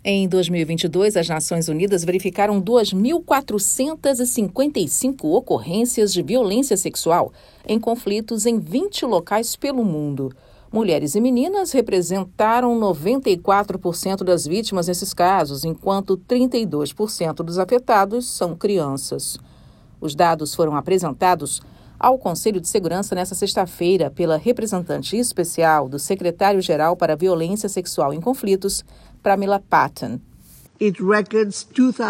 Em 2022, as Nações Unidas verificaram 2.455 ocorrências de violência sexual em conflitos em 20 locais pelo mundo. Mulheres e meninas representaram 94% das vítimas nesses casos, enquanto 32% dos afetados são crianças. Os dados foram apresentados ao Conselho de Segurança nesta sexta-feira pela representante especial do secretário-geral para a Violência Sexual em Conflitos, Pramila Patten. It records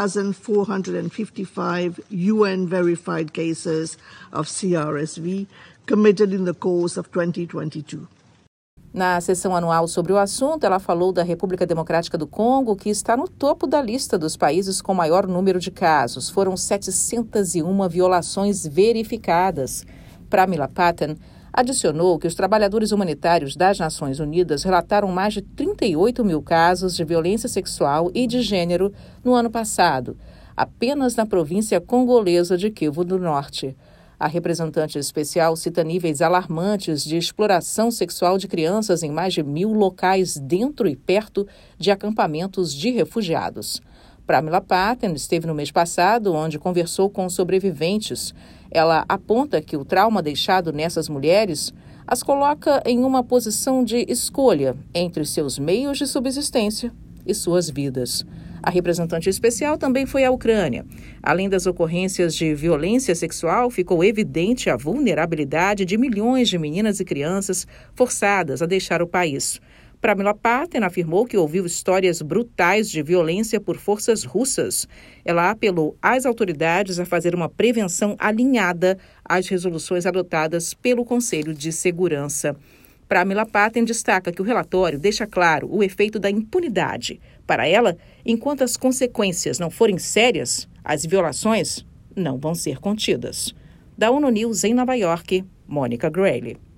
2,455 UN-verified cases of CRSV committed in the course of 2022. Na sessão anual sobre o assunto, ela falou da República Democrática do Congo, que está no topo da lista dos países com maior número de casos. Foram 701 violações verificadas. Pramila Patten adicionou que os trabalhadores humanitários das Nações Unidas relataram mais de 38 mil casos de violência sexual e de gênero no ano passado, apenas na província congolesa de Kivu do Norte. A representante especial cita níveis alarmantes de exploração sexual de crianças em mais de 1.000 locais dentro e perto de acampamentos de refugiados. Pramila Patten esteve no mês passado, onde conversou com sobreviventes. Ela aponta que o trauma deixado nessas mulheres as coloca em uma posição de escolha entre seus meios de subsistência e suas vidas. A representante especial também foi à Ucrânia. Além das ocorrências de violência sexual, ficou evidente a vulnerabilidade de milhões de meninas e crianças forçadas a deixar o país. Pramila Patten afirmou que ouviu histórias brutais de violência por forças russas. Ela apelou às autoridades a fazer uma prevenção alinhada às resoluções adotadas pelo Conselho de Segurança. Pramila Patten destaca que o relatório deixa claro o efeito da impunidade. Para ela, enquanto as consequências não forem sérias, as violações não vão ser contidas. Da ONU News em Nova York, Mônica Grayle.